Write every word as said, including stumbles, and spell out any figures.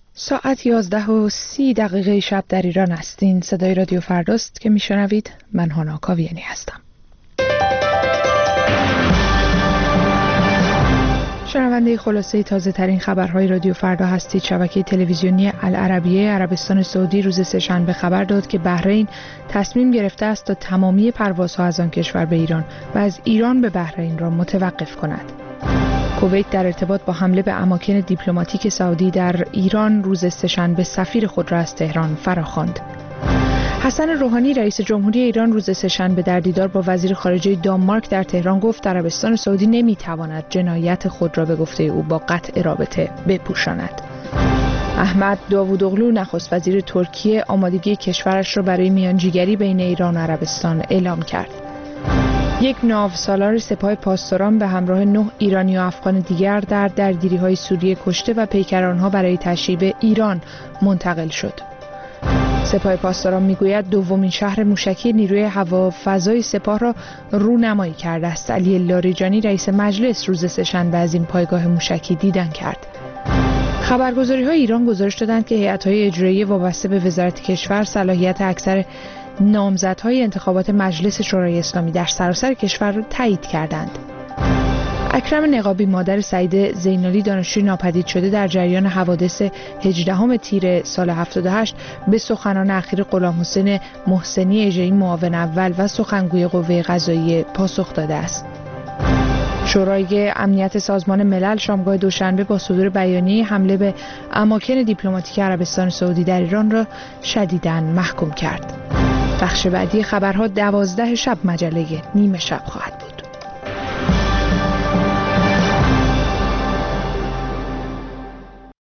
ساعت یازده و سی دقیقه شب در ایران هستین. صدای رادیو فرداست که میشنوید. من هانا کاویانی هستم. شنونده خلاصه تازه ترین خبرهای رادیو فردا هستید. شبکه تلویزیونی العربیه عربستان سعودی روز سه‌شنبه خبر داد که بحرین تصمیم گرفته است تا تمامی پروازها از آن کشور به ایران و از ایران به بحرین را متوقف کند. کویت در ارتباط با حمله به اماکن دیپلماتیک سعودی در ایران روز سه‌شنبه سفیر خود را از تهران فراخواند. حسن روحانی رئیس جمهوری ایران روز سه‌شنبه در دیدار با وزیر خارجه دانمارک در تهران گفت عربستان سعودی نمیتواند جنایت خود را به گفته او با قطع رابطه بپوشاند. احمد داوودوغلو نخست وزیر ترکیه آمادگی کشورش را برای میانجیگری بین ایران و عربستان اعلام کرد. یک ناوسالار سپاه پاسداران به همراه نه ایرانی و افغان دیگر در درگیری‌های سوریه کشته و پیکرانها برای تشییع ایران منتقل شد. سپاه پاسداران میگوید دومین شهر موشکی نیروی هوافضای سپاه را رونمایی کرده است. علی لاریجانی رئیس مجلس روز سه‌شنبه از این پایگاه موشکی دیدن کرد. خبرگزاری‌های ایران گزارش دادند که هیئت‌های اجرایی وابسته به وزارت کشور صلاحیت اکثر نامزدهای انتخابات مجلس شورای اسلامی در سراسر کشور را تایید کردند. اکرم نقابی مادر سعید زینالی دانشجوی ناپدید شده در جریان حوادث هجدهم تیر سال هفتاد و هشت به سخنان اخیر غلام حسین محسنی اژه‌ای معاون اول و سخنگوی قوه قضاییه پاسخ داده است. شورای امنیت سازمان ملل شامگاه دوشنبه با صدور بیانیه حمله به اماکن دیپلماتیک عربستان سعودی در ایران را شدیداً محکوم کرد. بخش بعدی خبرها دوازده شب مجله نیمه شب خواهد.